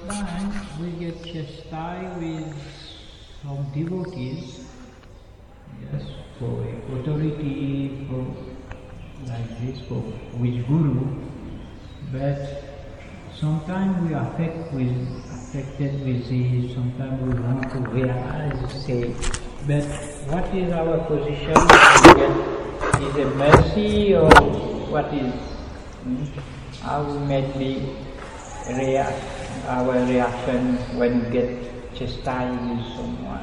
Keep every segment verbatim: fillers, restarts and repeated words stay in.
sometimes we get chastised with some devotees, yes, for authority, for like this, for with guru, but sometimes we are affect with, affected with this, sometimes we want to realize, say, but what is our position? Is it mercy or what is, hmm? How we mainly react, our reaction when we get chastised with someone?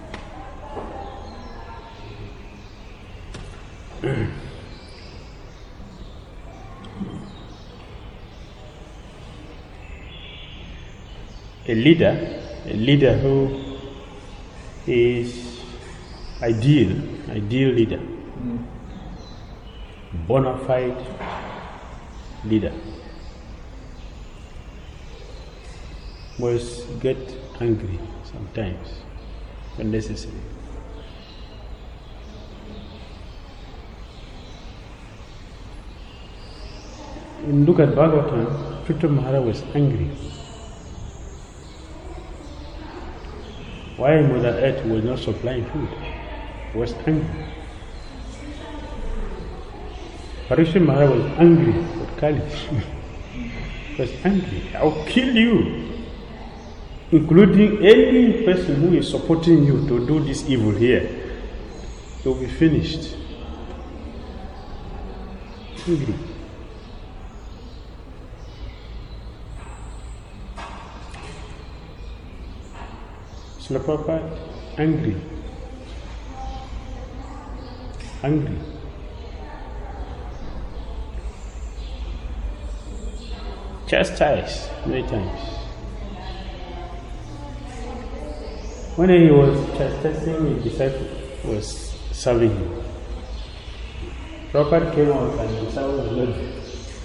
A leader, a leader who is ideal, ideal leader, mm. bona fide leader, must get angry sometimes when necessary. When you look at Bhagavatam, Pritha Maharaj was angry. Why Mother Earth was not supplying food? He was angry. Parikshit Maharaj was angry with Kali. He was angry. I'll kill you. Including any person who is supporting you to do this evil here. You'll be finished. Angry. Srila Prabhupada, angry. Angry. Chastised many times. When he was chastising, his disciple was serving him. Prabhupada came out and the disciple was not there.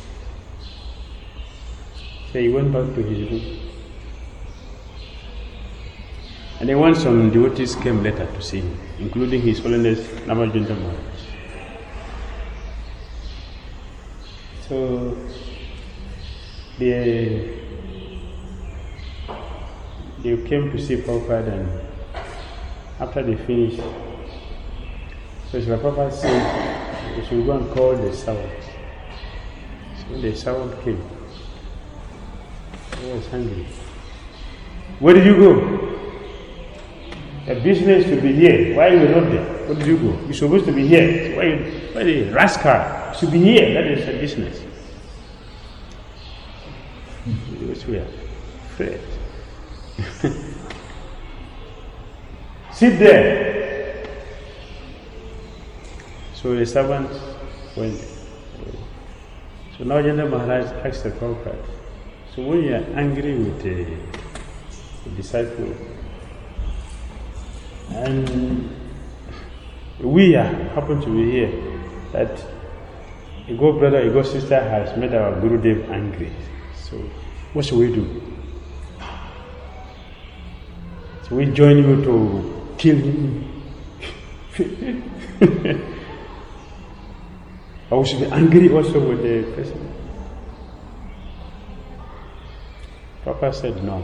So he went back to his room. And then once some devotees came later to see him, including His Holiness Namajunta Maharaj. So they, they came to see Prabhupada, and after they finished, so Srila Prabhupada said they should go and call the servant. So the servant came. He was hungry. Where did you go? A business to be here. Why are you not there? Where did you go? You're supposed to be here. Why, why the rascal? You should be here. That is a business. Because we are afraid. Sit there. So the servant went. So now Janda Maharaj asked the Prabhupada, so when you are angry with a, a disciple, and we are, happen to be here, that a good brother, a good sister has made our Gurudev angry. So, what should we do? So we join you to kill him? Or we should be angry also with the person? Papa said no.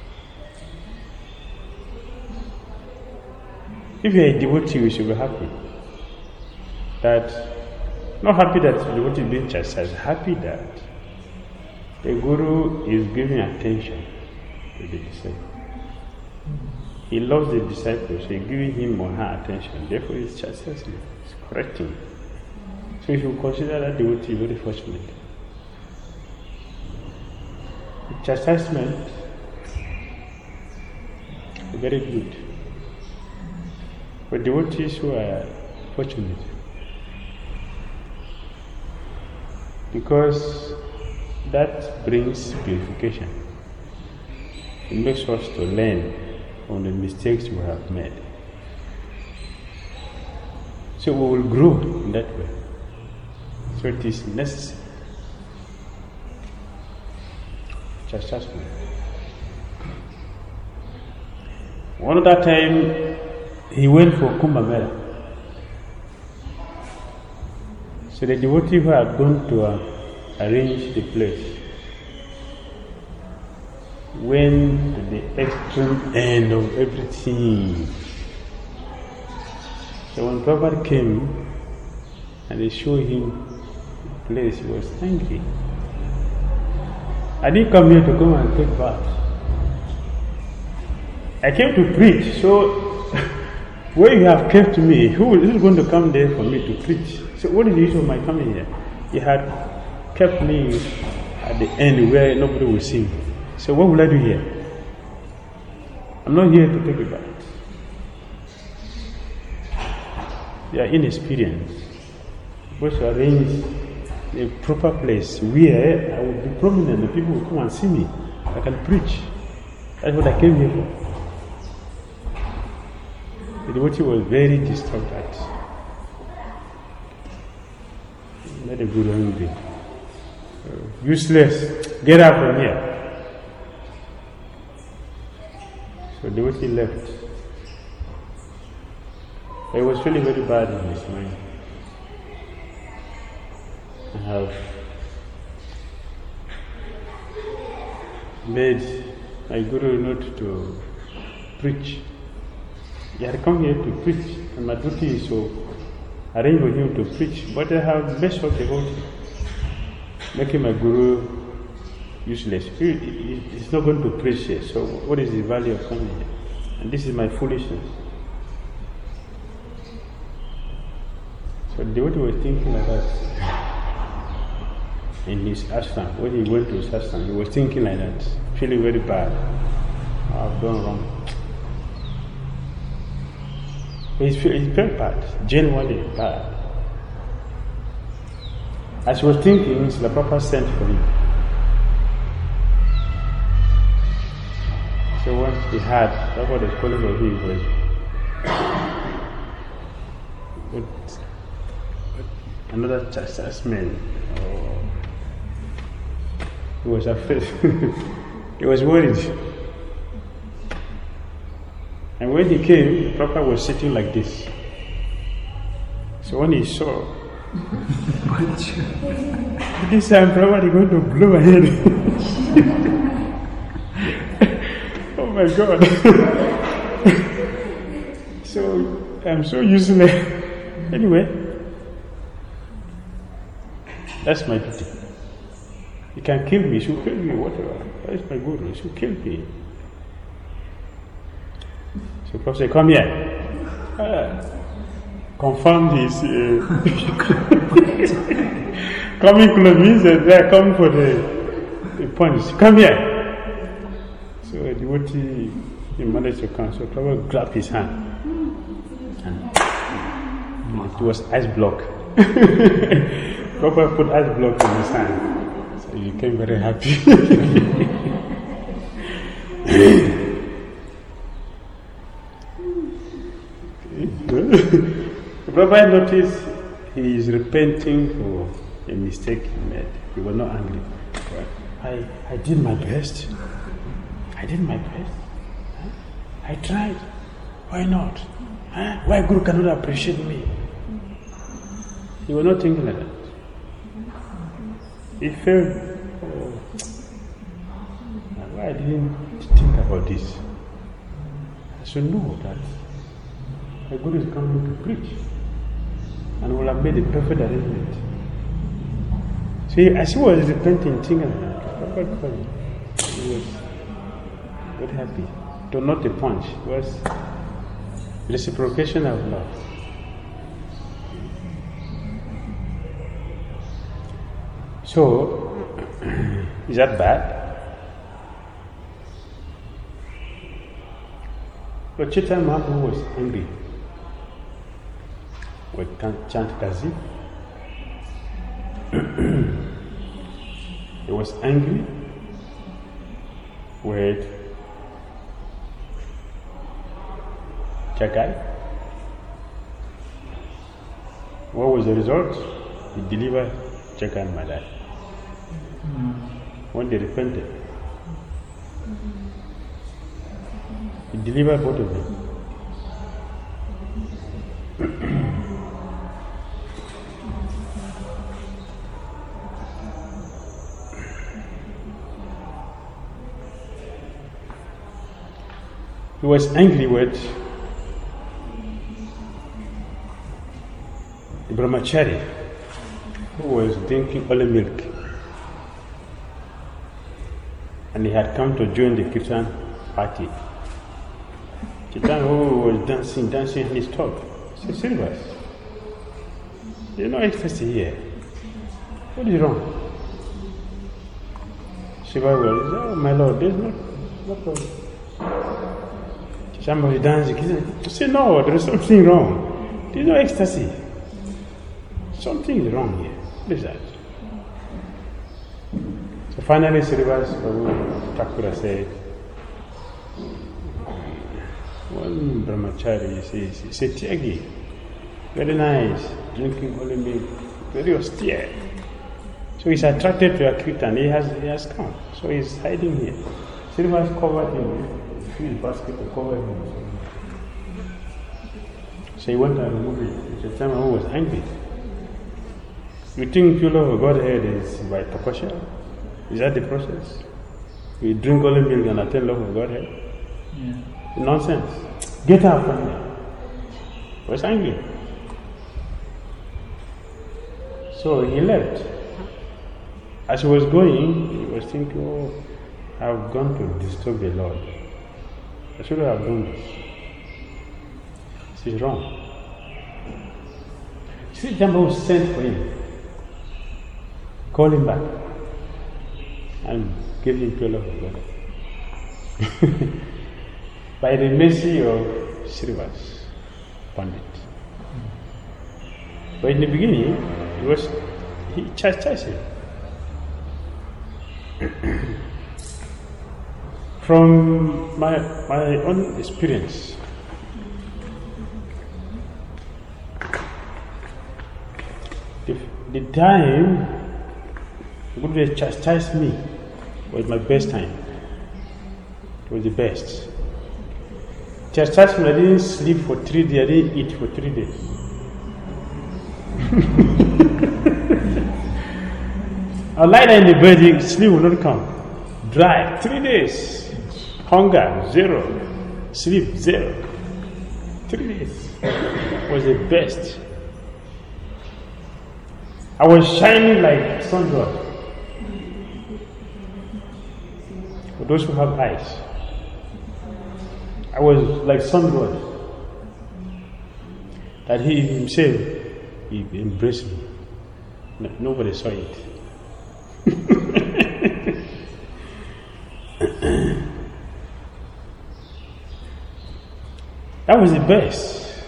If you are a devotee, you should be happy. That, not happy that the devotee is being chastised, happy that the Guru is giving attention to the disciple. He loves the disciple, so he's giving him or her attention. Therefore, he's chastising, he's correcting. So, if you consider that devotee very fortunate, the chastisement is very good. For devotees who are fortunate, because that brings purification. It makes us to learn from the mistakes we have made. So we will grow in that way. So it is necessary. Chastisement. One of that time, he went for Kumbh Mela. So the devotee who had gone to uh, arrange the place, went to the extreme end of everything. So when Prabhupada came and they showed him the place, he was angry. I didn't come here to come and take bath. I came to preach, so where you have kept me, who is going to come there for me to preach? So what is the use of my coming here? You had kept me at the end where nobody will see me. So what will I do here? I'm not here to take a bath. You are inexperienced. You're supposed to arrange a proper place where I will be prominent, the people will come and see me. I can preach. That's what I came here for. The devotee was very disturbed at. Let the Guru angry. Uh, useless. Get out from here. So the devotee left. It was really very bad in his mind. I have made my Guru not to preach. He had come here to preach, and my duty is to arrange for him to preach. But I have messed up the whole thing, making my Guru useless. He, he, he's not going to preach here, so what is the value of coming here? And this is my foolishness. So the devotee was thinking like that. In his ashram, when he went to his ashram, he was thinking like that, feeling very bad. I've done wrong. He felt bad, genuinely bad. As he was thinking, the Prabhupada sent for him. So what he had, that's what was calling for him was what, what, another chastisement. Oh. He was afraid. He was worried. And when he came, the Prabhupada was sitting like this. So when he saw, this time Prabhupada is going to blow my head. Oh my God. So I'm so useless. Anyway, that's my duty. He can kill me, he should kill me, whatever. That's my Guru, he should kill me. So Prabhupada said, come here. Ah, confirmed his uh, coming close means that they are coming for the, the punch. Come here. So the devotee, he managed to come. So Prabhupada grabbed his hand. And it was ice block. Prabhupada put ice block in his hand. So he became very happy. Prabhupada noticed he is repenting for a mistake he made. He was not angry. I, I did my best. I did my best. Huh? I tried. Why not? Huh? Why Guru cannot appreciate me? He was not thinking like that. He felt, oh, why I didn't think about this? I should know that the Guru is coming to preach and will have made a perfect arrangement. See, as he was repenting, thinking about it, he was very happy. Though not a punch, it was reciprocation of love. So, is that bad? But Chaitanya Mahaprabhu was angry with Chant Kazi. He was angry with Jagai. What was the result? He delivered Jagai and Madai. When they repented, he delivered both of them. He was angry with the brahmachari who was drinking only milk. And he had come to join the Kirtan party. Chaitanya was dancing, dancing, and he stopped. He said, Srinivas, there's no ecstasy here. What is wrong? Shiva was, oh my lord, there's no, no problem. Somebody dancing, he said, he said, no, there is something wrong. There's no ecstasy. Something is wrong here. What is that? So finally, Srinivas Prabhu Thakura said, one brahmachari says, he said, Tyagi, very nice, drinking holy milk, very austere. So he's attracted to a kirtan, he has, he has come. So he's hiding here. Srinivas covered him, his basket to cover him. So he went and removed it. The time I was angry. You think pure love of Godhead is by tapasya? Is that the process? We drink only milk and attain love of Godhead? Yeah. Nonsense. Get out from here. He was angry. So he left. As he was going, he was thinking, oh, I've gone to disturb the Lord. I should have done this. This is wrong. See, Jamba sent for him. Call him back. And give him pure love of God. By the mercy of Srinivas Pandit. But in the beginning, it was he chastised him. From my my own experience, the, the time Guru chastised me was my best time. It was the best. Chastised me, I didn't sleep for three days, I didn't eat for three days. I'll lie down in the bed, sleep will not come. Dry, three days. Hunger, zero. Sleep, zero. Three days was the best. I was shining like sun god. For those who have eyes, I was like sun god. That he himself, he embraced me. No, nobody saw it. That was the best.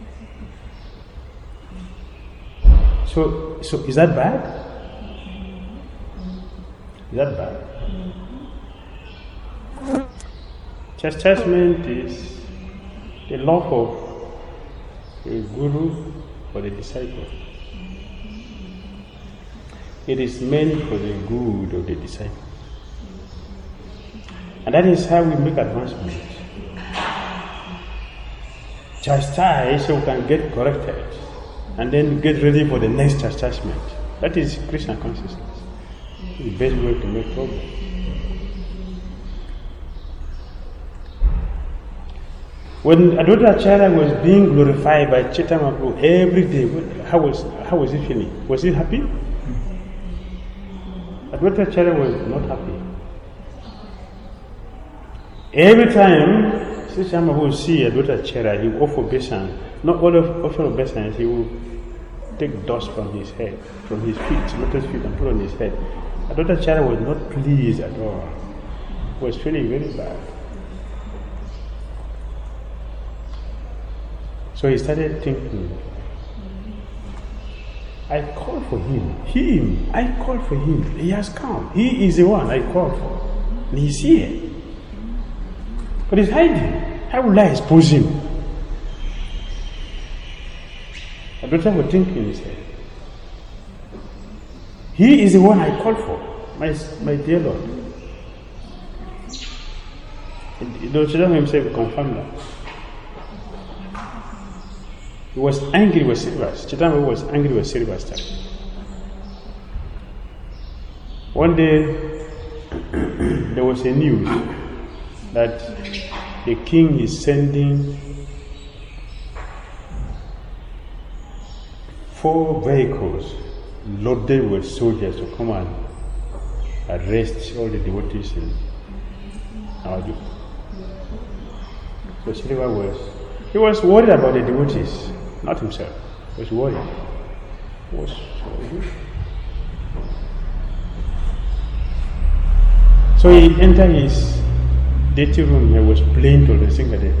So, so is that bad? Is that bad? Chastisement is the love of a guru for the disciple. It is meant for the good of the disciple. And that is how we make advancement. Chastise so we can get corrected and then get ready for the next chastisement. That is Krishna consciousness. The best way to make progress. When Advaita Acharya was being glorified by Chaitanya Mahaprabhu every day, how was how was he feeling? Was he happy? Advaita Acharya was not happy. Every time Sri Chaitanya Mahaprabhu would see Advaita Acharya, he would offer obeisance. Not all of offer obeisance, he would take dust from his head, from his feet, lotus feet, and put on his head. Advaita Acharya was not pleased at all. He was feeling very bad. So he started thinking, I called for him. Him. I called for him. He has come. He is the one I called for. And he's here. But he's hiding. How will I expose him? I don't have a thinking in his head. He is the one I called for. My, my dear Lord. And Lord Chaitanya himself confirmed that. He was angry with Srinivas. Chaitanya was angry with Srinivas. One day, there was a news that the king is sending four vehicles loaded with soldiers to come and arrest all the devotees in Awaju. So Sriva was, he was worried about the devotees, not himself. He was worried. He was worried. So he entered his dirty room and was praying to the Singade.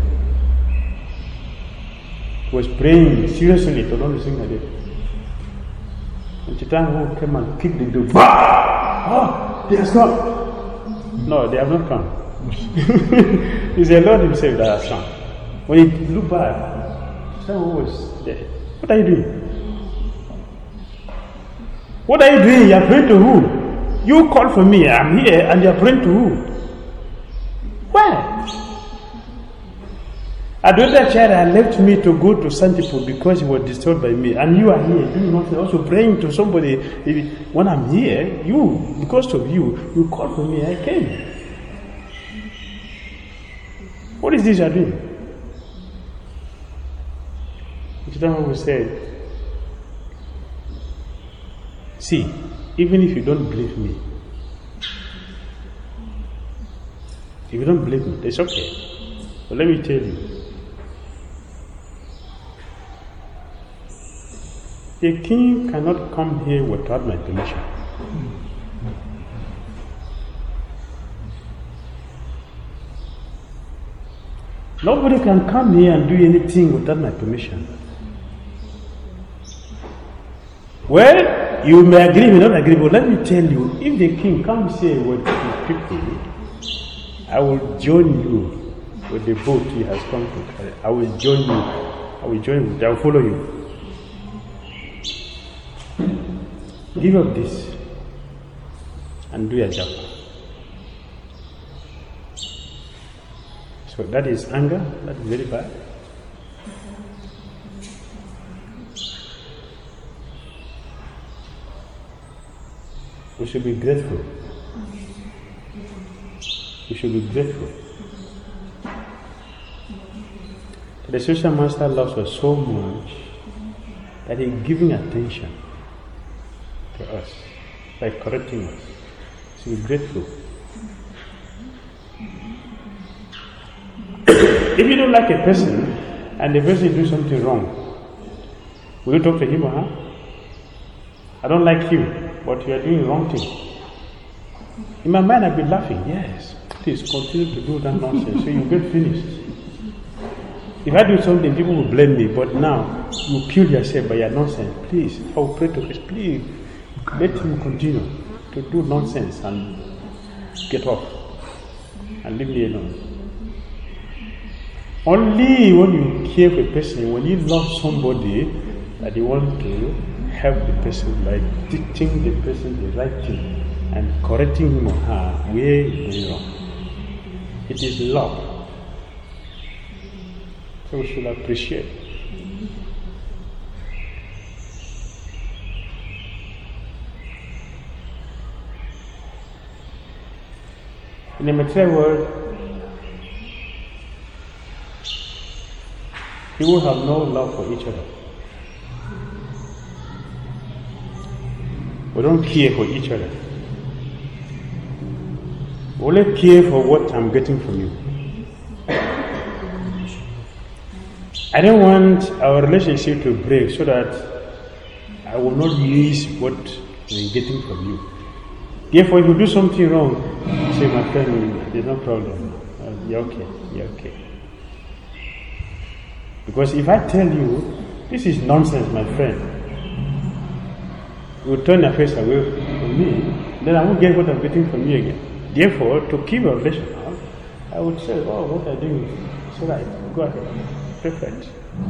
He was praying seriously to Lord Singade. And Chitangu came and kicked the door. Ah, they have come. No, they have not come. It's the Lord Himself that has come. When he looked back, Chitangu was there. What are you doing? What are you doing? You are praying to who? You called for me, I'm here, and you are praying to who? Where? Adwaita Chara left me to go to Santipo because he was disturbed by me, and you are here doing nothing, also praying to somebody. When I'm here, you, because of you, you called for me, I came. What is this you are doing? Chidango said, see, even if you don't believe me, if you don't believe me, it's okay. But let me tell you, a king cannot come here without my permission. Nobody can come here and do anything without my permission. Well, you may agree, may not agree, but let me tell you, if the king comes here with his people, I will join you with the boat he has come to carry. I will join you. I will join you. I will follow you. Give up this and do your job. So that is anger. That is very bad. We should be grateful. We should be grateful. The social master loves us so much that he is giving attention to us, by correcting us. So be grateful. If you don't like a person and the person do something wrong, will you talk to him or her? I don't like you, but you are doing the wrong thing. In my mind, I'll be laughing. Yes, please continue to do that nonsense so you get finished. If I do something, people will blame me, but now you kill yourself by your nonsense. Please, I will pray to Christ. Please, let him continue to do nonsense and get off and leave me alone. Only when you care for a person, when you love somebody, that you want to help the person by teaching the person the right thing and correcting him or her where he's going wrong. It is love. So we should appreciate. In the material world, people have no love for each other. We don't care for each other. We only care for what I'm getting from you. I don't want our relationship to break so that I will not miss what I'm getting from you. Therefore, if you do something wrong, say, my friend, there's no problem. Uh, you're okay, you're okay. Because if I tell you, this is nonsense, my friend, you will turn your face away from me, then I won't get what I'm getting from you again. Therefore, to keep a relationship, I would say, oh, what I do is right, go ahead. Perfect.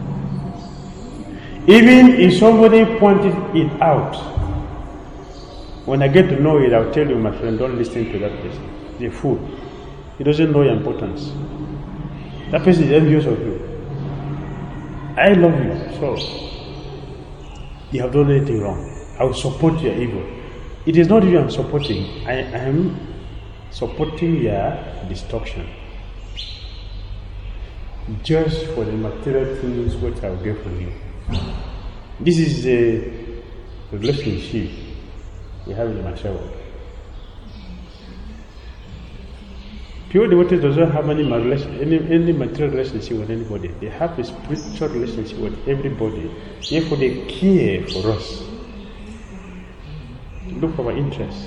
Even if somebody pointed it out, when I get to know it, I'll tell you, my friend, don't listen to that person. He's a fool. He doesn't know your importance. That person is envious of you. I love you, so you have done anything wrong. I will support your evil. It is not you I'm supporting. I am supporting your destruction. just for the material things which I'll get from you. This is a relationship we have in the material world. Pure devotees doesn't have any, any, any material relationship with anybody. They have a spiritual relationship with everybody. Therefore, they care for us. Look for our interests.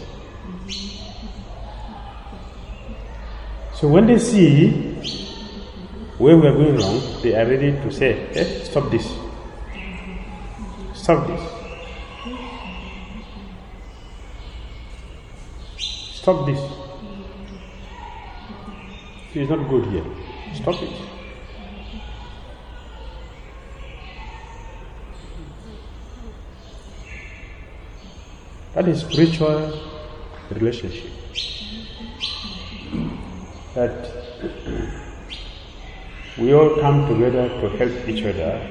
So when they see where we are going wrong, they are ready to say, eh, stop this. Stop this. Stop this. It is not good here. Stop it. That is spiritual relationship. That we all come together to help each other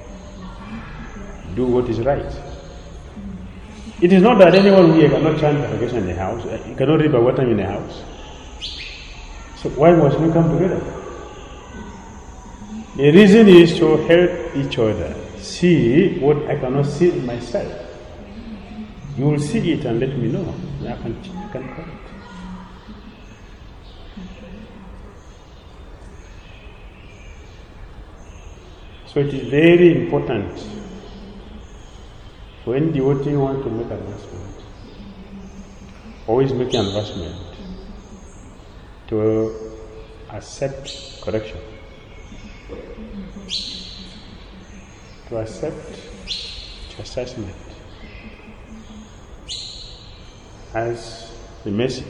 do what is right. It is not that anyone here cannot chant Hare in the house, you cannot read Bhagavatam in the house. So why must we come together? The reason is to help each other see what I cannot see in myself. You will see it and let me know. I can, I can correct. So it is very important when devotee want to make advancement, always make an advancement to accept correction, to accept chastisement as the mercy.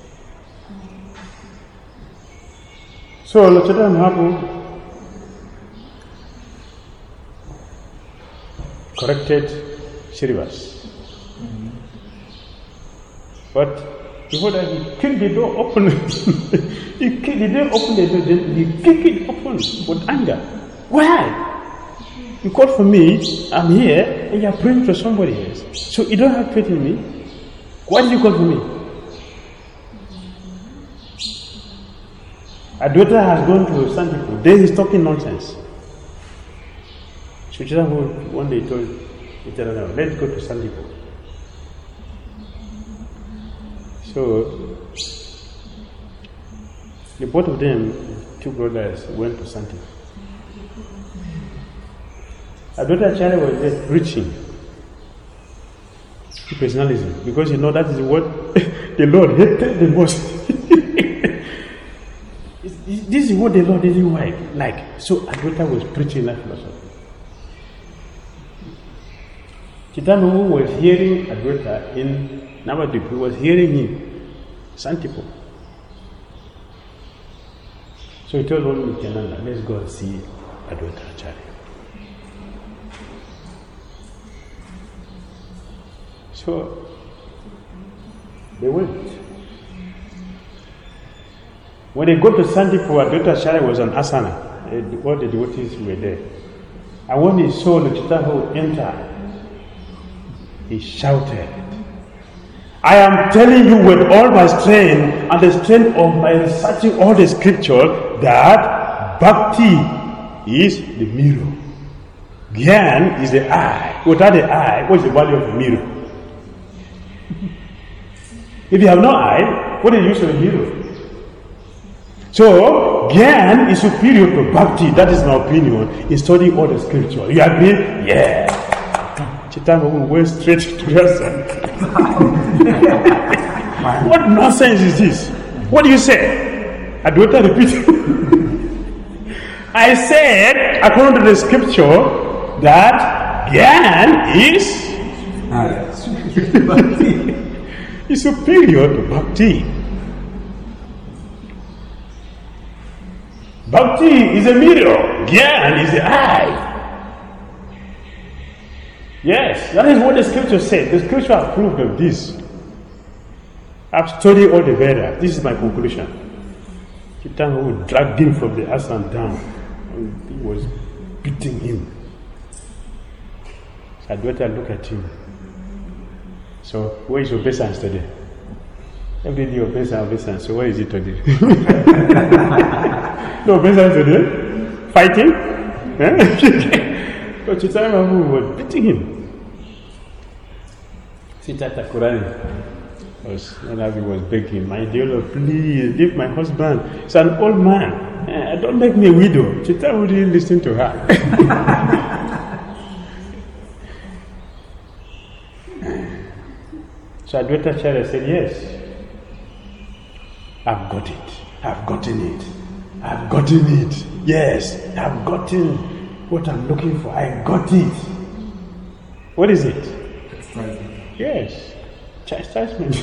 So Lord Chaitanya Mahaprabhu corrected Shrivas. Mm-hmm. But before that, he kicked the door open. he kicked the door open, the door, then he kicked it open with anger. Why? You called for me, I'm here, and you're praying for somebody else. So you don't have faith in me? Why did you call for me? Adwaita has gone to Santipo. There he's talking nonsense. So one day told Nityananda, let's go to Santipo. So the both of them, two brothers, went to Santipo. Adwaita Acharya was there preaching personalism, because you know that is what the Lord hated the most. This is what the Lord didn't like. Like, so Adwaita was preaching that philosophy. Chaitanya was hearing Adwaita in Navadvip. He was hearing him, Santipo. So he told Lord Nityananda, let's go and see Adwaita Acharya. So they went. When they got to Santipo, Adwaita Acharya was on asana. All the devotees were there. And when he saw the Chaitanya enter, he shouted, I am telling you with all my strength and the strength of my researching all the scripture that bhakti is the mirror. Gyan is the eye. Without the eye, what is the value of the mirror? If you have no eye, what is the use of the mirror? So, Gyan is superior to bhakti. That is my opinion in studying all the scripture. You agree? Yeah. Chaitanya went straight to the sun. What nonsense is this? What do you say? Adwaita repeated. I said, according to the scripture, that Gyan is is superior to bhakti. Bhakti is a mirror. Gyan is the eye. Yes, that is what the scripture said. The scripture approved of this. I've studied all the Vedas. This is my conclusion. Chaitanya dragged him from the asana down. He was beating him. So Adwaita looked at him. So, where is your obeisance today? Every day obeisance, obeisance. So, where is it today? No obeisance today? fighting. But Chaitanya Mahaprabhu was beating him. Sita Thakurani was, and he was begging, my dear Lord, please leave my husband. He's an old man. Uh, don't make me a widow. Chaitanya wouldn't listen to her. So Advaita Acharya said, yes, I've got it. I've gotten it. I've gotten it. Yes, I've gotten what I'm looking for. I got it. What is it? Chastisement. Yes, chastisement.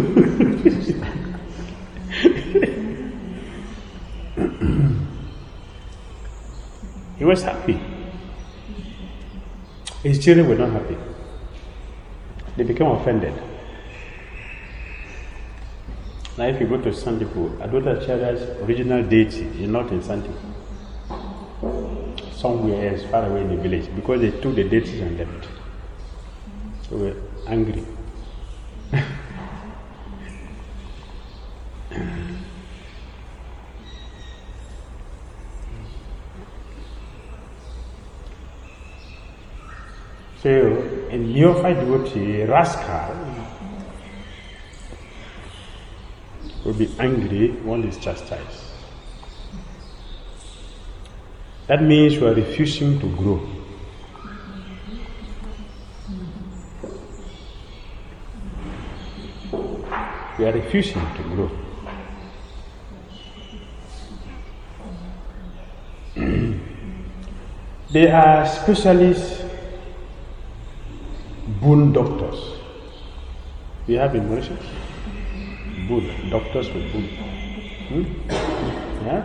He was happy. His children were not happy. They became offended. Now if you go to Santipu, Advaita Acharya's original deity is not in Santipu. Somewhere else, far away in the village, because they took the deities and left. So we're angry. So a neophyte devotee, a rascal, will be angry when he is chastised. That means you are refusing to grow. You are refusing to grow. They are specialists, boon doctors. We have in Mauritius? Boon, doctors with boon. Hmm? Yeah?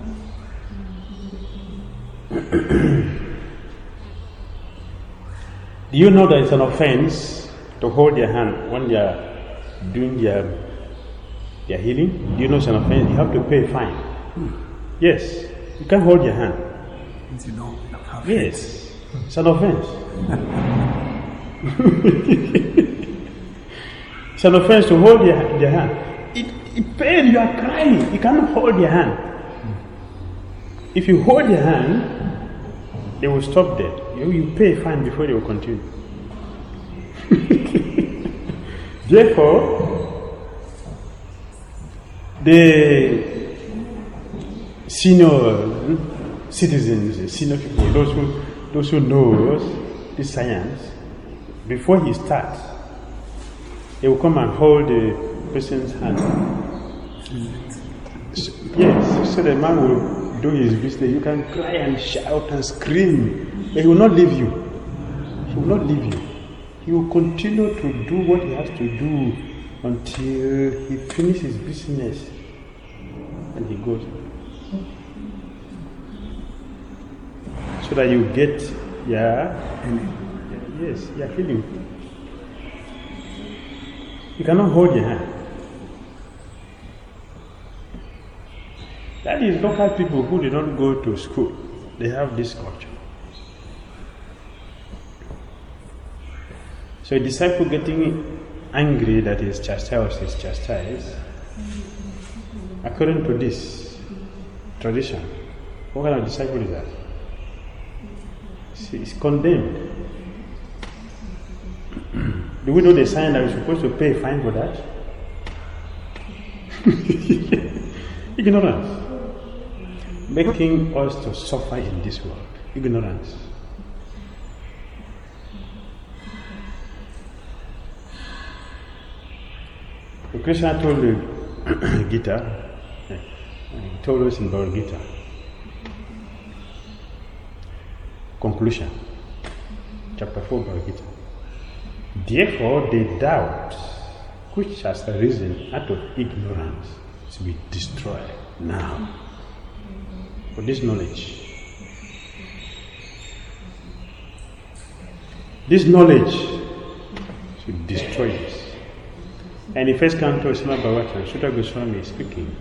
Do you know that it's an offense to hold their hand when they are doing their, their healing? Do you know it's an offense? You have to pay a fine. Yes, you can't hold your hand. You don't have Yes, it's an offense. It's an offense to hold their, their hand. It, it pains, you are crying, you cannot hold their hand. If you hold their hand, they will stop there. You, you pay a fine before they will continue. Therefore, the senior citizens, senior people, those who those who knows the science, before he starts, they will come and hold the person's hand. So, yes, so the man will do his business. You can cry and shout and scream, but he will not leave you. He will not leave you. He will continue to do what he has to do until he finishes his business and he goes. So that you get your healing. Yes, your healing. You cannot hold your hand. That is local people who did not go to school. They have this culture. So a disciple getting angry that he is chastised is chastised, according to this tradition, what kind of disciple is that? It's condemned. Do we know the sign that we're supposed to pay a fine for that? Ignorance. Making us to suffer in this world. Ignorance. So Krishna told the Gita, he told us in Bhagavad Gita, conclusion, chapter four, Bhagavad Gita. Therefore, the doubt which has arisen out of ignorance to be destroyed now. For this knowledge, this knowledge should destroy this. And the first canto, Srimad Bhagavatam, Sutta Goswami is speaking.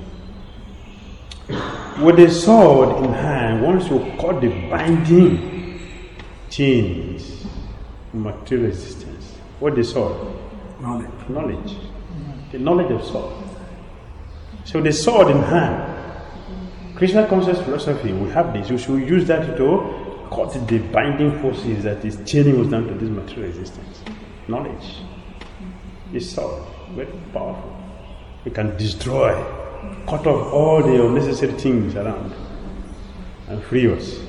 With a sword in hand, once you cut the binding chains of material existence. What is sword? knowledge. Knowledge. The knowledge of sword. So the sword in hand Krishna conscious philosophy, we have this. We should use that to cut the binding forces that is chaining us down to this material existence. Knowledge is so very powerful. It can destroy, cut off all the unnecessary things around and free us.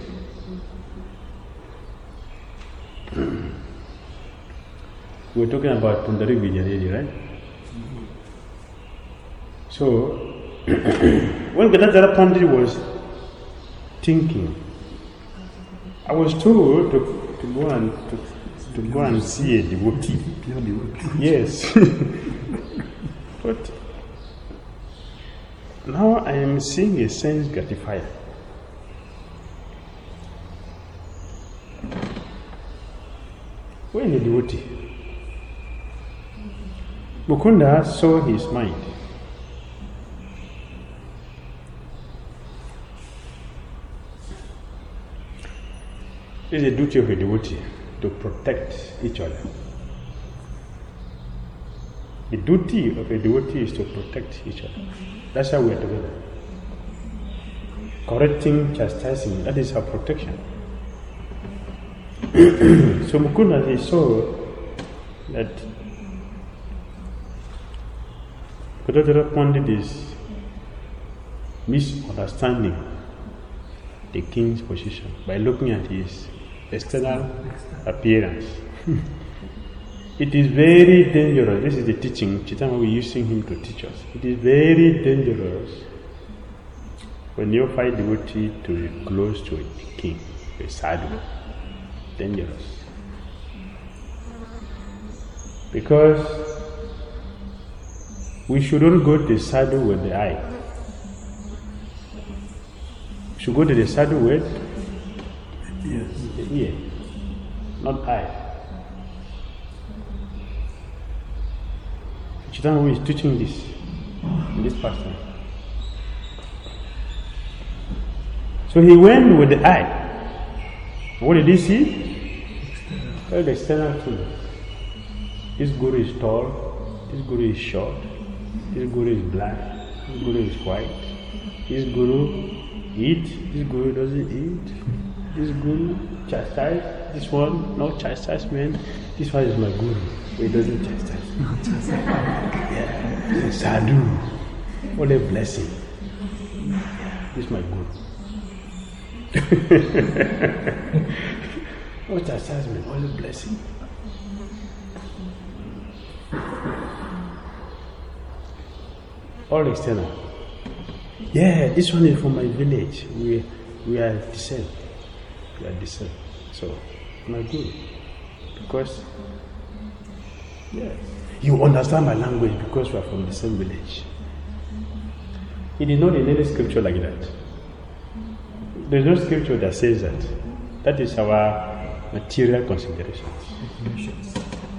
We're talking about Pundari Vidyadedi, right? So, when Gadadhara Pandit was thinking, I was told to, to go and to, to go and see a devotee. Pure devotee. Yes. But now I am seeing a sense gratifier. Where is the devotee? Mukunda saw his mind. It is the duty of a devotee to protect each other. The duty of a devotee is to protect each other. That's how we are together. Correcting, chastising, that is our protection. So Mukunda, he saw that Gadadhara Pandit is misunderstanding the king's position by looking at his external appearance. It is very dangerous. This is the teaching Chaitanya will be using him to teach us. It is very dangerous when you find devotee to be close to a king, a sadhu. Dangerous. Because we shouldn't go to the sadhu with the eye. We should go to the sadhu with Yes. the ear, not eye. Chaitanya is teaching this in this passage. So he went with the eye. What did he see? Well, the external thing. This guru is tall, this guru is short, this guru is black, this guru is white, this guru eats, this guru doesn't eat, this guru chastise, this one no chastisement, this one is my guru, but he doesn't chastise. Yeah, sadhu, what a blessing. This is my guru. No chastisement, all a blessing. All external. Yeah, this one is from my village. We we are descent. We are descent. So, my guru. Because, yeah, you understand my language because we are from the same village. It is not in any scripture like that. There is no scripture that says that. That is our material considerations.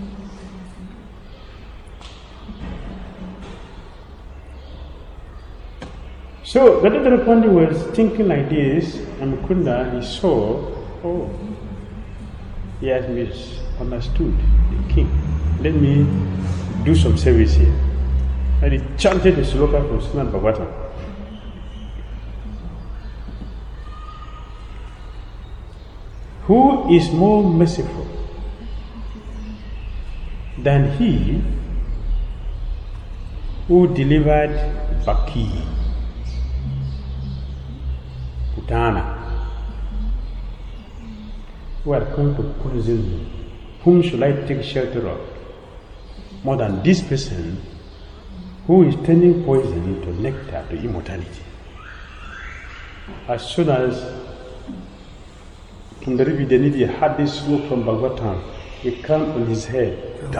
So Gadadhara Pandit was thinking like this, and Mukunda, he saw, oh, he has misunderstood the king. Let me do some service here. And he chanted the sloka from Srimad Bhagavatam. Who is more merciful than he who delivered Baki, Putana, who had come to poison me? Whom should I take shelter of? More than this person who is turning poison into nectar to immortality. As soon as Pundari Vidyadedi had this slope from Bhagavatam, it came on his head.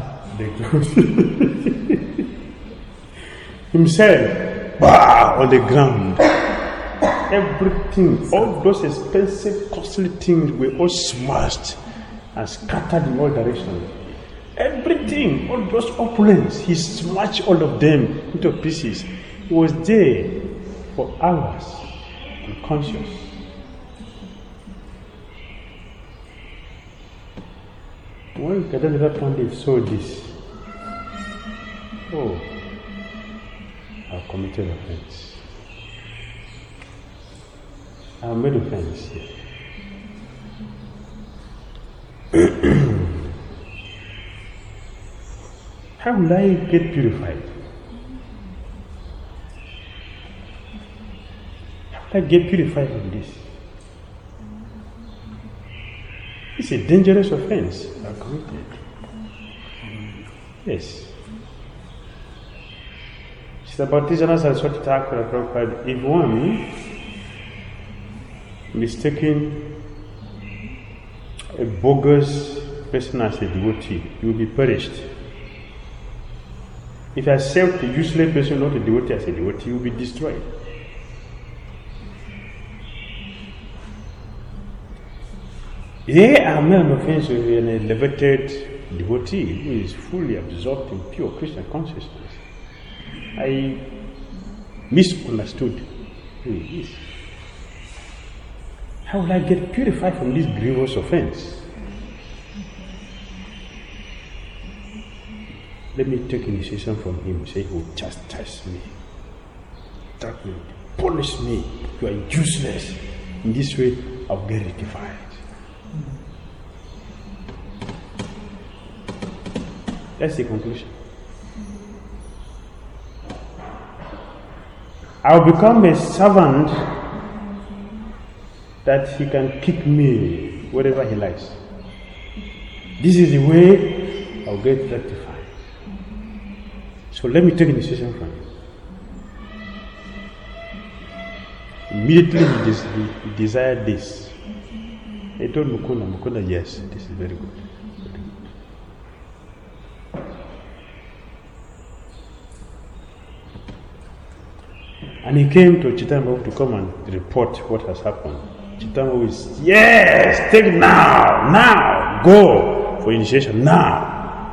Himself, bah, on the ground. Everything, all those expensive, costly things were all smashed and scattered in all directions. Everything, all those opulence, he smashed all of them into pieces. He was there for hours, unconscious. When Gadadhara Pandit saw this, oh, I have committed offense. I made offense. How will I get purified? How will I get purified from this? It's a dangerous offense I committed. Yes. Sister Baptista Saraswati Thakur Prabhupada, if one mistaken a bogus person as a devotee, you will be perished. If you accept a useless person, not a devotee, as a devotee, you will be destroyed. They are mere offense with an elevated devotee who is fully absorbed in pure Krishna consciousness. I misunderstood who he is. How will I get purified from this grievous offense? Let me take initiation from him. Say, he will chastise me, attack me, punish me. You are useless. In this way, I'll get rectified. That's the conclusion. I'll become a servant that he can kick me wherever he likes. This is the way I'll get rectified. So let me take a decision from him. Immediately he, des- he, he desired this. He told Mukunda, Mukunda, yes, this is very good. Very good. And he came to Chaitanya to come and report what has happened. Chaitanya is, yes, take it now, now, go for initiation, now.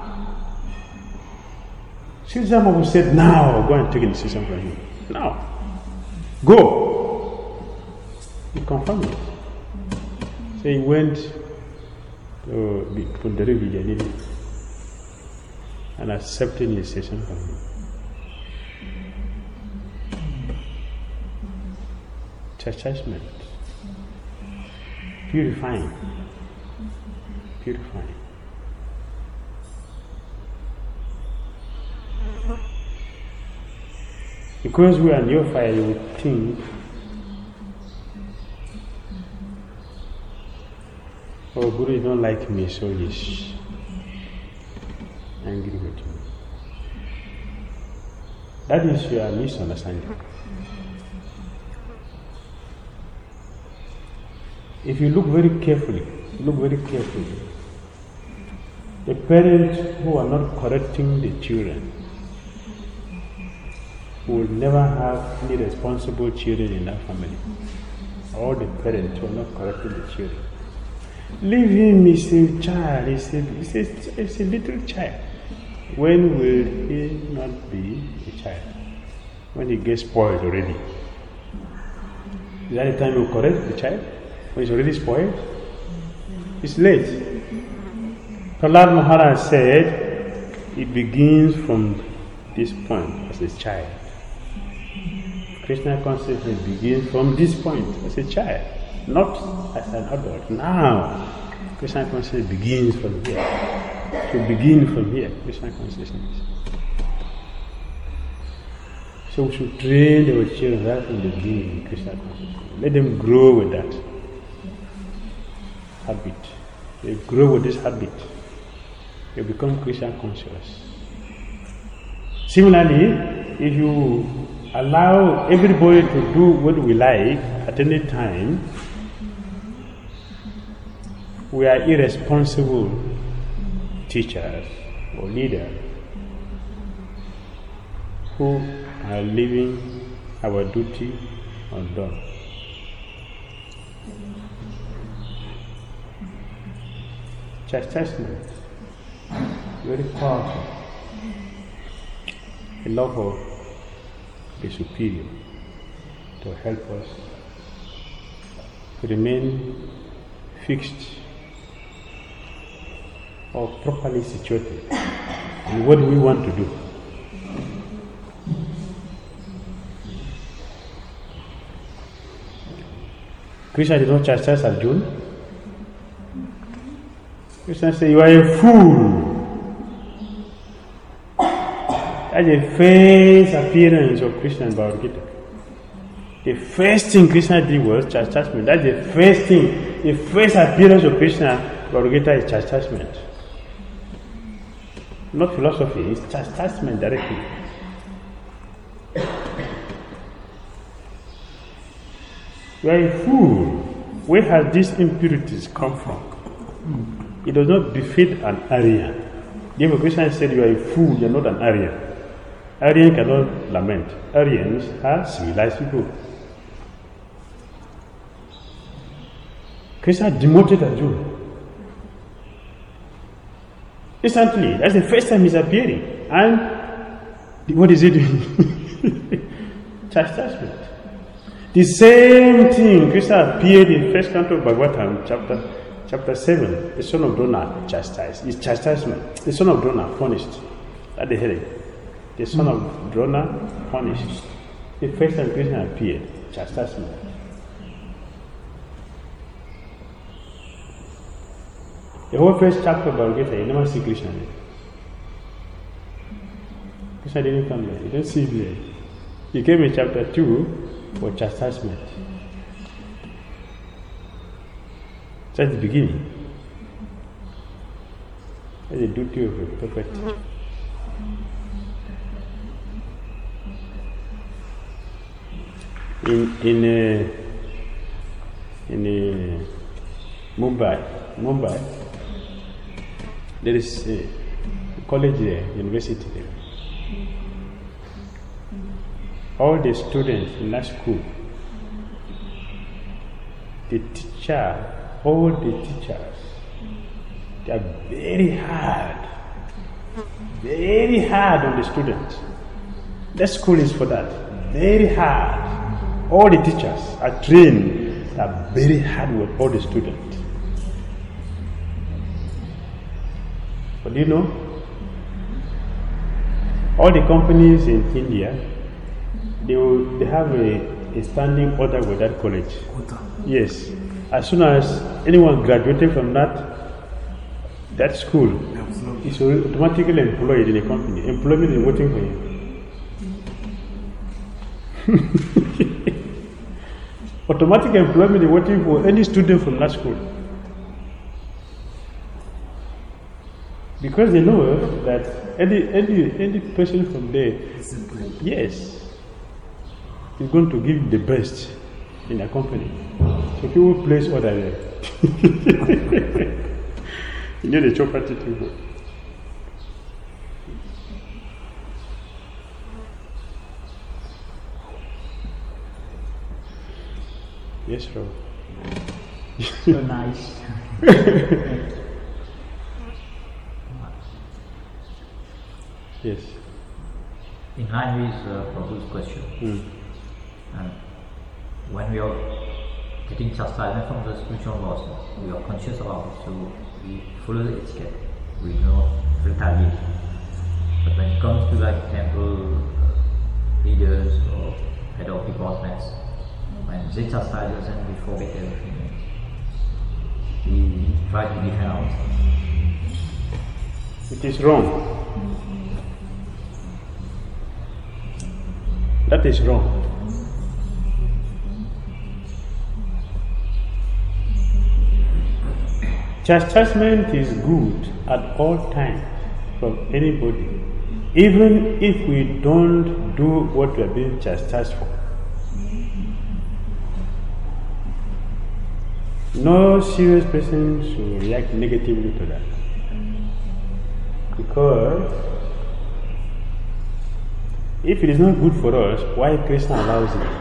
Chaitanya said, now, go and take initiation from him. Now, go. He confirmed it. So he went to Pundari Vijayanidhi and accepted initiation from him. Chastisement, purifying, purifying. Because we are neophyte, you would think, oh, Guru, you don't like me, so he's angry with me. That is your misunderstanding. If you look very carefully, look very carefully, the parents who are not correcting the children will never have any responsible children in that family. All the parents who are not correcting the children. Leave him, he's a child, he's a, he's a, he's a little child. When will he not be a child? When he gets spoiled already. Is that the time you correct the child? When he's already spoiled? It's late. Prahlad Maharaj said, it begins from this point as a child. Krishna consciousness begins from this point as a child, not as an adult. Now, Krishna consciousness begins from here. To begin from here, Krishna consciousness. So we should train our children right from the beginning in Krishna consciousness. Let them grow with that habit. They grow with this habit. They become Krishna conscious. Similarly, if you allow everybody to do what we like at any time, we are irresponsible teachers or leaders who are leaving our duty undone. Chastisement, very powerful. A love of the superior to help us remain fixed or properly situated in what we want to do. Krishna did not chastise Arjuna. Krishna said, "You are a fool." That's the first appearance of Krishna in Bhagavad Gita. The first thing Krishna did was chastisement. That's the first thing. The first appearance of Krishna in Bhagavad Gita is chastisement. Not philosophy, it's chastisement directly. You are a fool. Where has these impurities come from? It does not befit an Aryan. Therefore, Krishna said, "You are a fool, you are not an Aryan." Aryan cannot lament. Aryans are civilized people. Krishna demoted Arjuna. Instantly, that's the first time he's appearing. And what is he doing? Chastisement. The same thing, Krishna appeared in first canto of Bhagavatam, chapter chapter seven. The son of Drona chastised. It's chastisement. The son of Drona punished. At the heading. The son of Drona punished. The first time Krishna appeared, chastisement. The whole first chapter of Bhagavad Gita, you never see Krishna there. Krishna didn't come there. You don't see him there. He came in chapter two for chastisement. That's the beginning. That's the duty of a prophet. In in uh, in uh, Mumbai, Mumbai, there is a college there, university there. All the students in that school, the teacher, all the teachers, they are very hard, very hard on the students. That school is for that, very hard. All the teachers are trained, they are very hard with all the students. But do you know, all the companies in India, they will, they have a, a standing order with that college. Yes. As soon as anyone graduated from that that school, is automatically employed in a company. Employment is waiting for him. Automatic employment is waiting for any student from that school. Because they know that any any any person from there, yes, is going to give the best in a company. So people place order there. You know the chopati too. Yes, bro. So nice. Yes. In line with uh, Prabhu's question, Mm. and when we are getting chastisement from the spiritual laws, we are conscious about it, so we follow the etiquette, we don't retaliate. But when it comes to like temple leaders or head of departments, when they chastise us and we forget everything, we try to defend ourselves. It is wrong. That is wrong. Chastisement is good at all times from anybody, even if we don't do what we are being chastised for. No serious person should react negatively to that, because if it is not good for us, why Krishna allows it?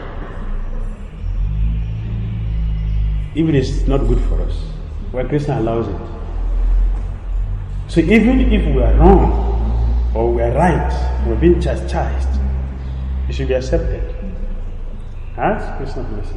If it is not good for us, why Krishna allows it? So even if we are wrong or we are right, we are being chastised, it should be accepted. Ask Krishna's mercy.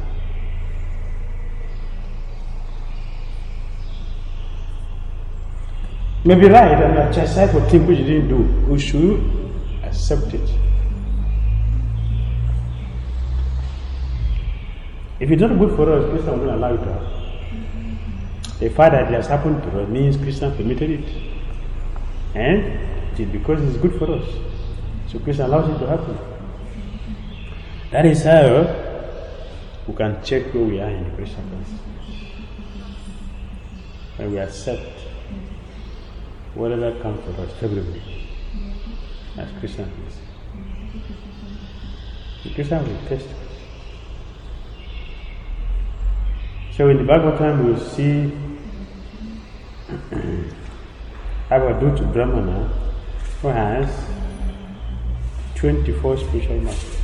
Maybe right and we are chastised for things which you didn't do. We should accept it. If it's not good for us, Christians will not allow it to happen. The fact that it has happened to us means Christians permitted it. And it is because it's good for us. So Christian allows it to happen. That is how we can check where we are in the Christian life. When we accept whatever comes to us favorably as Christians. The Christian will test us. So in the Bhagavatam we see Avadhuta Brahmana who has twenty-four spiritual masters.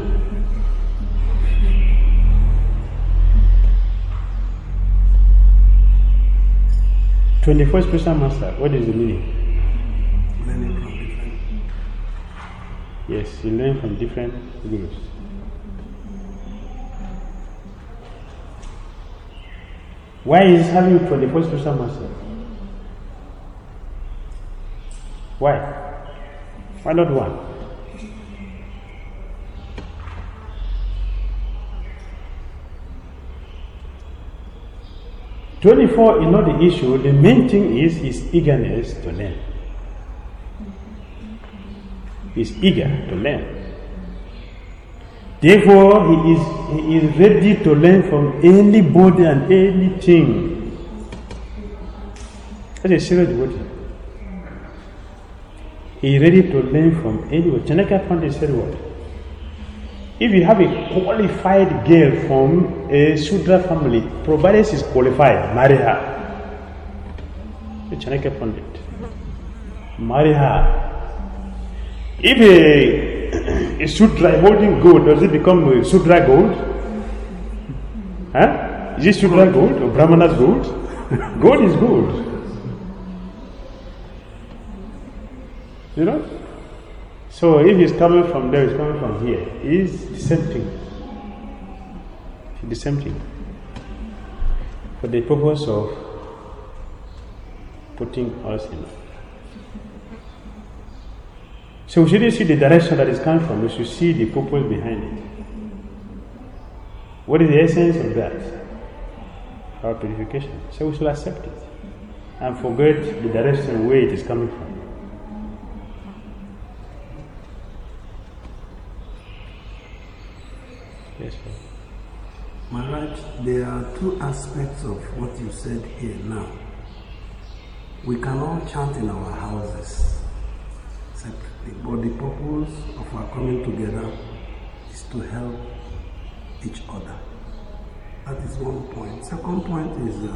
twenty-four spiritual masters, what is the meaning? Learning from different. Yes, you learn from different gurus. Why is having twenty-four spiritual masters? Why? Why not one? twenty-four is not the issue. The main thing is his eagerness to learn. He's eager to learn. Therefore, he is, he is ready to learn from anybody and anything. That's a serious devotee. He is ready to learn from anybody. Chanakya Pandit said what? If you have a qualified girl from a Shudra family, provided she is qualified, marry her. The Chanakya Pandit. Marry her. If a, a Shudra holding gold, does it become a Shudra gold? Huh? Is it Shudra gold or Brahmana's gold? Gold is gold. You know? So if he's coming from there, he's coming from here. It's the same thing. It's the same thing. For the purpose of putting us in. So we shouldn't see the direction that is coming from, we should see the purpose behind it. What is the essence of that? Our purification. So we should accept it and forget the direction where it is coming from. Yes, sir. Maharaj, there are two aspects of what you said here now. We can all chant in our houses separately, but the purpose of our coming together is to help each other. That is one point. Second point is uh,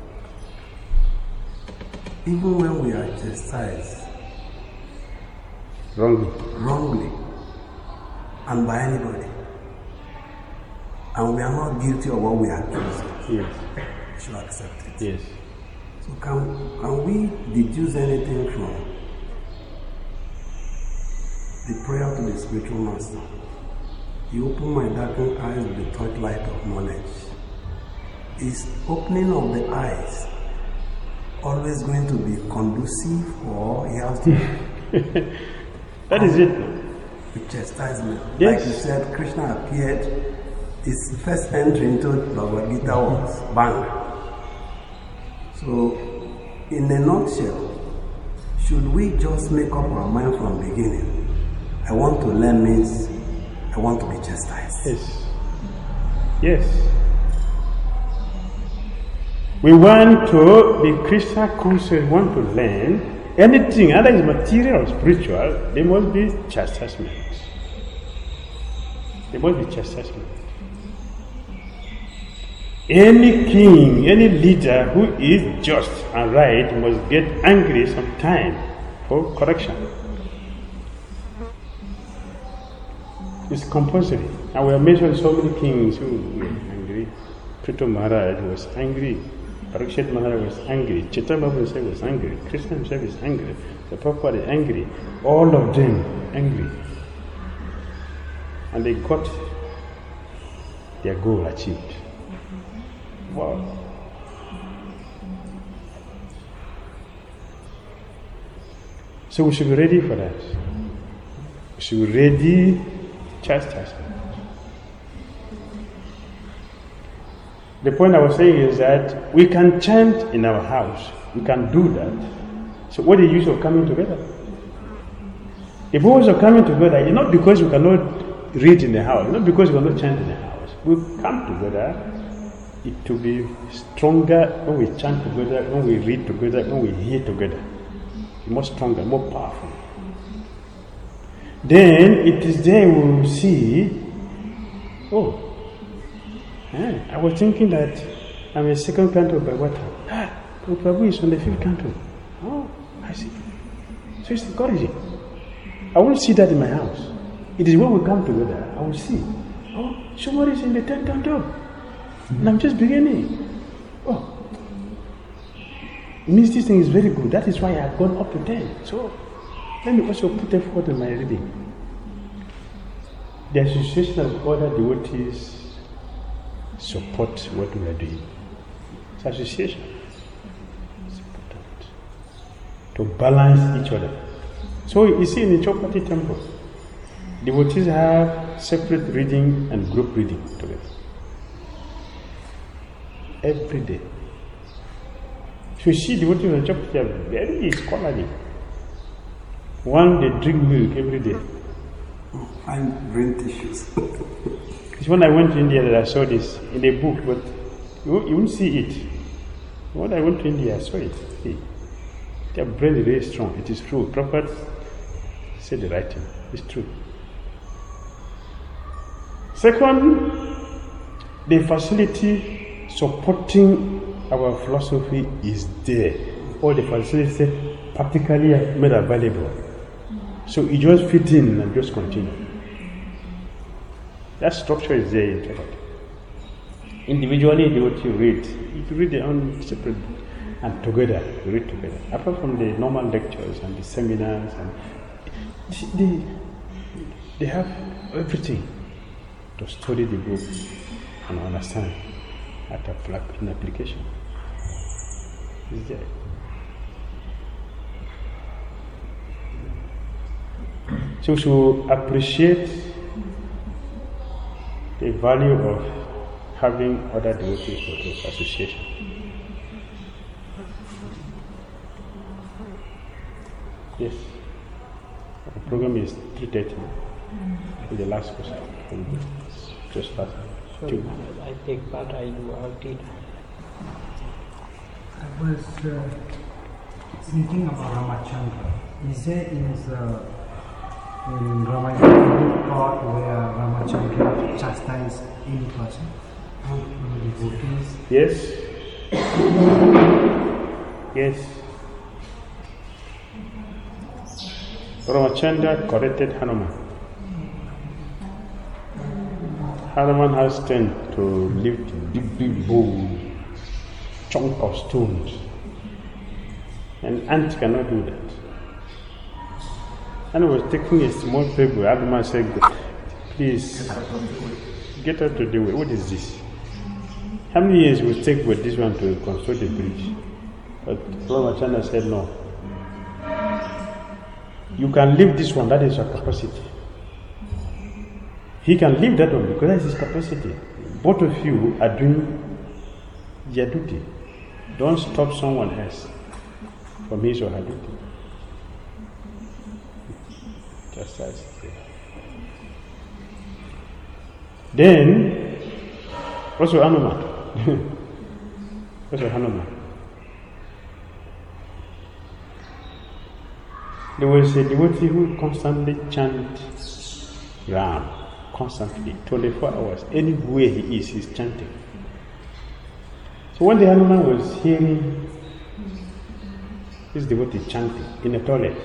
even when we are chastised Wrongly. wrongly and by anybody, and we are not guilty of what we are accused, Yes. we should accept it. Yes. So can, can we deduce anything from the prayer to the spiritual master? You open my darkened eyes with the torchlight of knowledge. Is opening of the eyes always going to be conducive, or he has to That is it. with chastisement? Yes. Like you said, Krishna appeared, his first entry into Bhagavad Gita was bang. So, in a nutshell, should we just make up our mind from the beginning? I want to learn means I want to be chastised. Yes. Yes. We want to be Krishna conscious, want to learn anything, either is material or spiritual, there must be chastisement. There must be chastisement. Any king, any leader who is just and right must get angry sometime for correction. It's compulsory. And we have mentioned so many kings who were angry. Prithu Maharaj was angry. Parikshit Maharaj was angry. Chaitanya Babu himself was angry. Krishna himself is angry. The Prabhupada is angry. All of them angry. And they got their goal achieved. Wow. So we should be ready for that. We should be ready chastisement. The point I was saying is that we can chant in our house. We can do that. So what is the use of coming together? The purpose of coming together is not because we cannot read in the house, not because we cannot chant in the house. We come together it to be stronger when we chant together, when we read together, when we hear together. More stronger, more powerful. Then it is there we will see, oh, eh, I was thinking that I'm a second canto by water. Ah, Prabhu is on the fifth canto. Oh, I see. So it's encouraging. I won't see that in my house. It is when we come together, I will see. Oh, somebody is in the tenth canto. Mm-hmm. And I'm just beginning. Oh, it means this thing is very good. That is why I have gone up to ten. So, let me also put effort in my reading. The association of other devotees support what we are doing. It's association. It's important to balance each other. So you see in the Chopati temple, devotees have separate reading and group reading together. Every day. So you see devotees in the Chopati are very scholarly. One, they drink milk every day. Find brain tissues. It's when I went to India that I saw this in a book, but you, you won't see it. When I went to India, I saw it. See, their brain is very strong. It is true. Prabhupada said the right thing. It's true. Second, the facility supporting our philosophy is there. All the facilities practically are made available. So you just fit in and just continue. That structure is there in Chopati. Individually, they what you read, you read their own separate, and together, you read together. Apart from the normal lectures and the seminars, and they, they have everything to study the book and understand at an application. It's there. So we should appreciate the value of having other devotees for this association. Yes. The program is three thirty. The last question. Just last. Sorry, I take part, I do outing. I was uh, thinking about Ramachandra. Is there in the in Ramayana part where Ramachandra chastised any person? Devotees? Yes. Yes. Ramachandra corrected Hanuman. Hanuman has strength to lift a big, big bowl, chunk of stones. An ant cannot do that. And I was taking a small paper. Hanuman said, please, get out of the way. What is this? How many years will it take with this one to construct a bridge? But Ramachandra said, no. You can leave this one, that is your capacity. He can leave that one because that is his capacity. Both of you are doing your duty. Don't stop someone else from his or her duty. Just as it is. Then, also Hanuman. also Hanuman. There was a devotee who constantly chanted Ram, constantly, twenty-four hours. Anywhere he is, he's chanting. So one day Hanuman was hearing this devotee chanting in the toilet.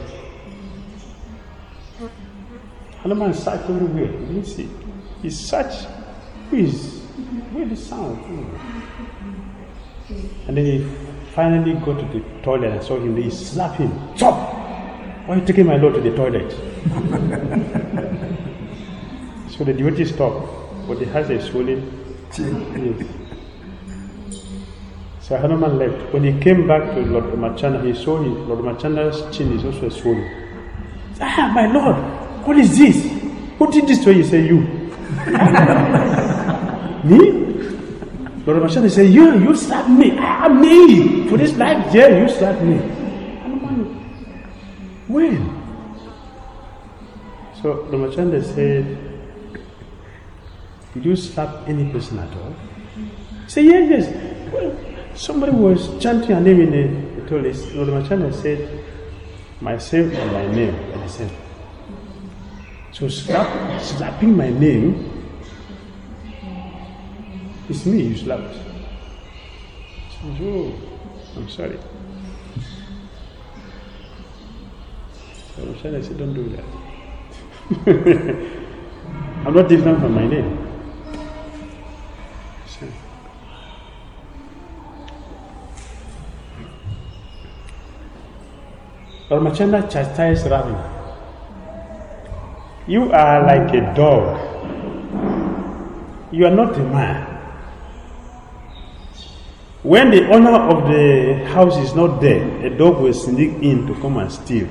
Hanuman searched everywhere, he didn't see. He searched, who is, where is the sound? And then he finally got to the toilet and saw him, he slapped him. Stop! Why are you taking my Lord to the toilet? So the devotee stopped, but he has a swollen chin. Yes. So Hanuman left. When he came back to Lord Ramachandra, he saw his, Lord Ramachandra's chin is also swollen. Ah, my Lord, what is this? Who did this to you? He said, you. Me? Lord Ramachandra said, yeah, you slapped me. I'm me. For this life, yeah, you slapped me. When? So Ramachandra said, did you slap any person at all? He said, yes, yes. Well, somebody was chanting her name in the, the toilet. Lord Ramachandra said, myself and my name are the same. So slap, slapping my name, it's me you slapped. I said, oh, I'm sorry. So Ramachandra said, don't do that. I'm not different from my name. So, Ramachandra chastised Ravana. You are like a dog. You are not a man. When the owner of the house is not there, a dog will sneak in to come and steal.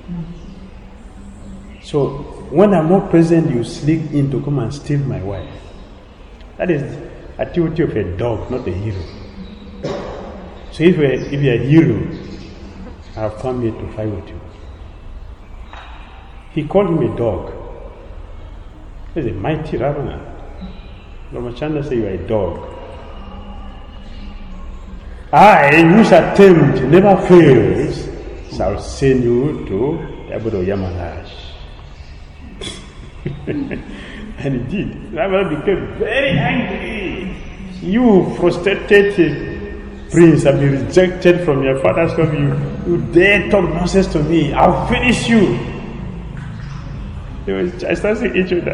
So, when I'm not present, you sneak in to come and steal my wife. That is the activity of a dog, not a hero. So, if you're, if you're a hero, I have come here to fight with you. He called him a dog. He's a mighty Ravana. Ramachandra said, you are a dog. I, whose attempt never fails, shall send you to the abode of Yamaraj. And he did. Ravana became very angry. You frustrated prince have been rejected from your father's home. You, you dare talk nonsense to me. I'll finish you. They were chastising each other.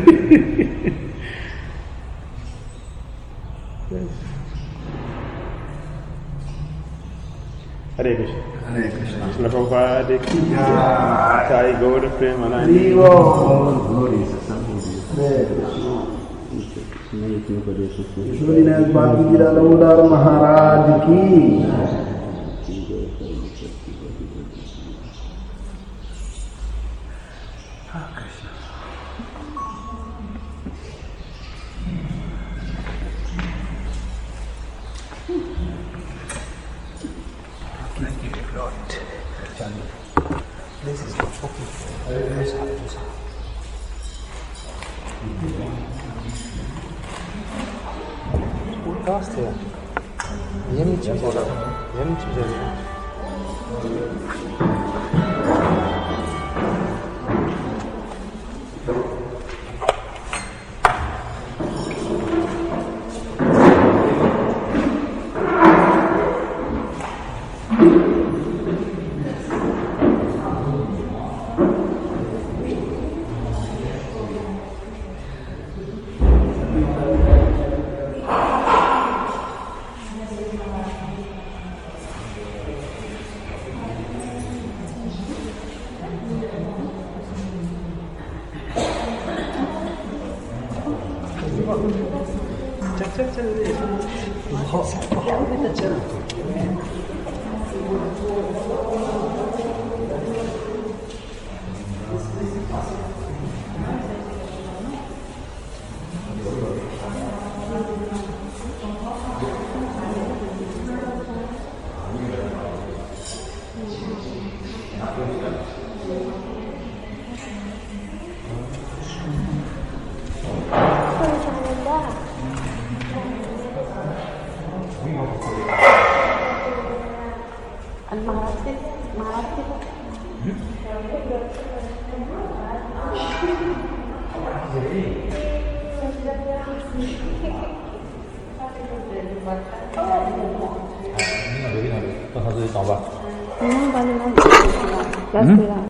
Yes. Hare Krishna. Hare Krishna. Krishna Prabhupada ki Jai. Jai Gaur Premanand. Ishwarinath Bhakti Damodar Maharaj ki. Ini balik lagi.